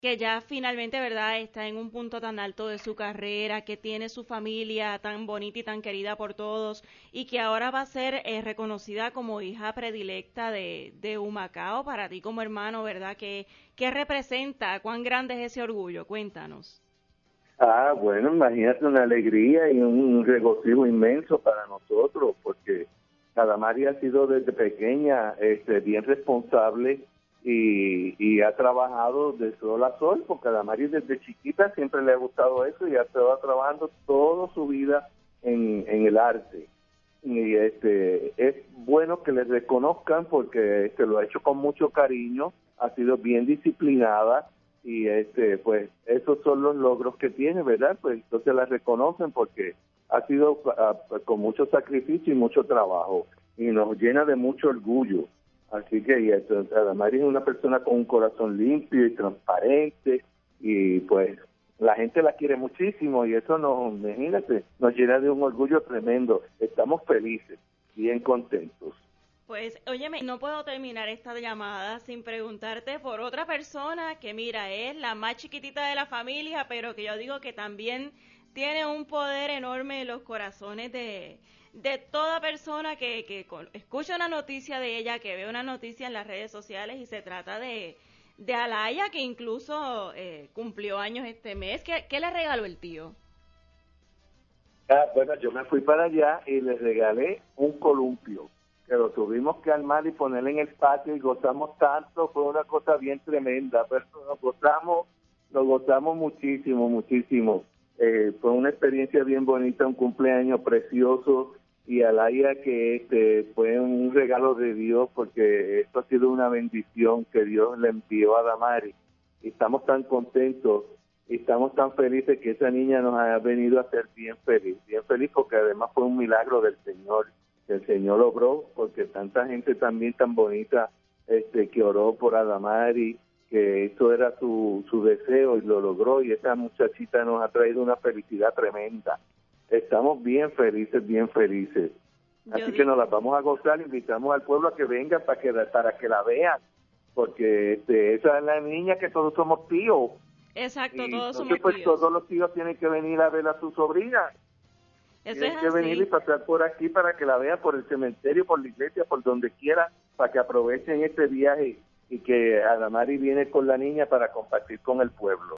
que ya finalmente, ¿verdad?, está en un punto tan alto de su carrera, que tiene su familia tan bonita y tan querida por todos, y que ahora va a ser reconocida como hija predilecta de Humacao para ti como hermano, ¿verdad? ¿Qué representa? ¿Cuán grande es ese orgullo? Cuéntanos. Bueno, imagínate una alegría y un regocijo inmenso para nosotros, porque Adamari ha sido desde pequeña bien responsable y ha trabajado de sol a sol, porque Adamari desde chiquita siempre le ha gustado eso y ha estado trabajando toda su vida en el arte. Y es bueno que le reconozcan porque lo ha hecho con mucho cariño, ha sido bien disciplinada y pues esos son los logros que tiene, ¿verdad? Pues entonces la reconocen porque ha sido con mucho sacrificio y mucho trabajo y nos llena de mucho orgullo. Así que Adamari es una persona con un corazón limpio y transparente y pues la gente la quiere muchísimo y eso imagínate, nos llena de un orgullo tremendo. Estamos felices, bien contentos. Pues, óyeme, no puedo terminar esta llamada sin preguntarte por otra persona que, mira, es la más chiquitita de la familia, pero que yo digo que también tiene un poder enorme en los corazones de toda persona que escucha una noticia de ella, que ve una noticia en las redes sociales y se trata de Alaya, que incluso cumplió años este mes. ¿Qué le regaló el tío? Bueno, yo me fui para allá y les regalé un columpio, que lo tuvimos que armar y poner en el patio y gozamos tanto, fue una cosa bien tremenda, pero nos gozamos muchísimo, muchísimo. Fue una experiencia bien bonita, un cumpleaños precioso y Alaya que fue un regalo de Dios porque esto ha sido una bendición que Dios le envió a Damari y estamos tan contentos. Y estamos tan felices que esa niña nos ha venido a hacer bien feliz porque además fue un milagro del Señor, que el Señor logró, porque tanta gente también tan bonita que oró por Adamari, que eso era su deseo y lo logró, y esa muchachita nos ha traído una felicidad tremenda. Estamos bien felices, bien felices. Así que nos las vamos a gozar, invitamos al pueblo a que venga para que la vean, porque esa es la niña que todos somos tíos. Exacto, Y todos entonces somos pues tíos. todos los tíos tienen que venir a ver a su sobrina. Eso es Tienen que venir y así. pasar por aquí para que la vean por el cementerio, por la iglesia, por donde quiera, para que aprovechen este viaje y que Adamari viene con la niña para compartir con el pueblo.